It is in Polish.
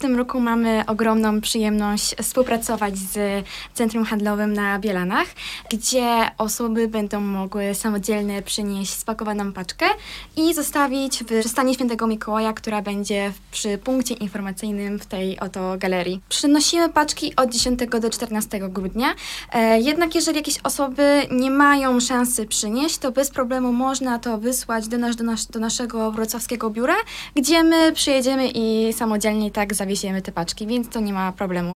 tym roku mamy ogromną przyjemność współpracować z Centrum Handlowym na Bielanach, gdzie osoby będą mogły samodzielnie przynieść spakowaną paczkę i zostawić w przystani Świętego Mikołaja, która będzie przy punkcie informacyjnym w tej oto galerii. Przynosimy paczki od 10 do 14 grudnia, jednak jeżeli jakieś osoby nie mają szansy przynieść, to bez problemu można to wysłać do naszego wrocławskiego biura, gdzie my przyjedziemy i samodzielnie tak zawiesiemy te paczki, więc to nie ma problemu.